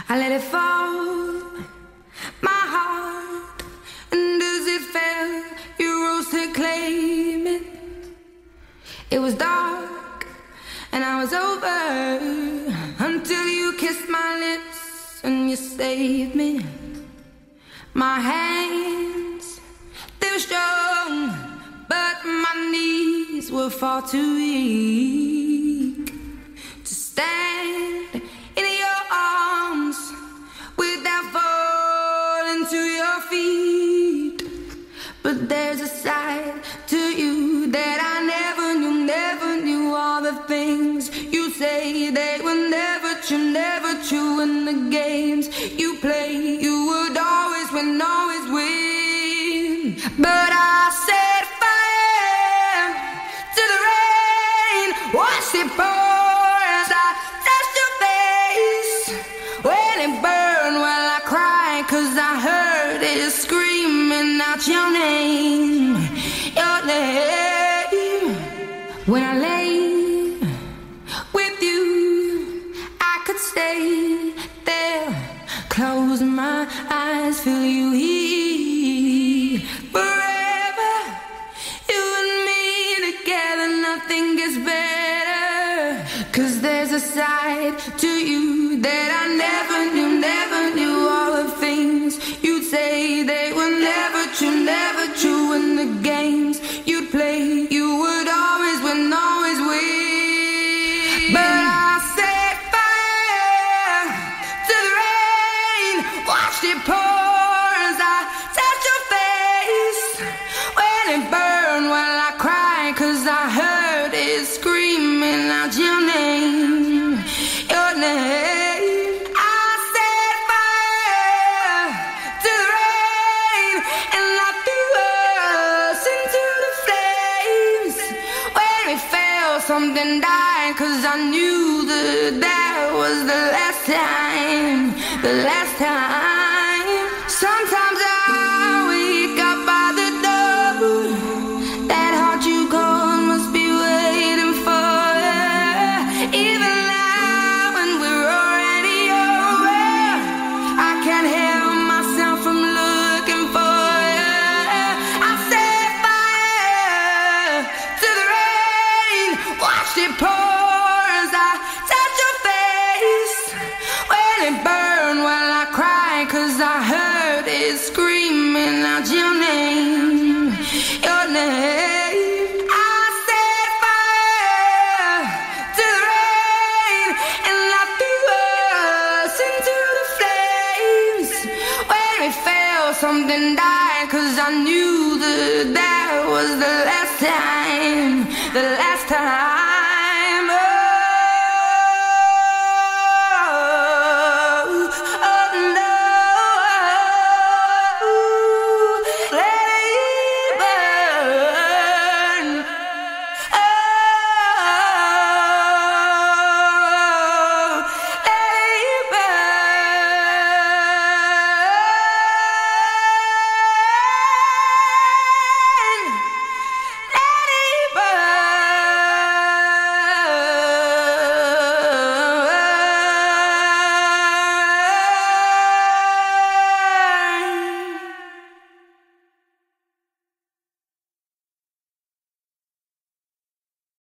I let it fall, my heart, and as it fell, you rose to claim it. It was dark, and I was over, until you kissed my lips and you saved me. My hands, they were strong, but my knees were far too weak to stand in your arms without falling to your feet. But there's a side to you that I never knew. All the things you say, they were never true. In the games you play, you would always win, always win. But I set fire to the rain, watched it pour as I touched your face. When it burned, well, I cried, 'cause I heard it screaming out your name, your name. When I lay with you, I could stay there, close my eyes, feel you here. Forever, you and me together, nothing gets better. 'Cause there's a side to you that I never knew. All the things you'd say, they were never true. In the games you'd play, you would always win, always win. But I set fire to the rain, watched it pour as I touched your face. When it burned, well, I cried, 'cause I heard it screaming out your name, your name. I set fire to the rain, and I threw us into the flames. When it fell, something died, 'cause I knew that was the last time, the last time. Sometimes I wake up by the door, that heart you called must be waiting for you. Even now when we're already over, I can't help myself from looking for you. I set fire to the rain, watched it pour as I touched your face. When it burned, well, I cried, 'cause I heard it screaming out your name, your name. I set fire to the rain, and I threw us into the flames. When it fell, something died, 'cause I knew that was the last time, the last time.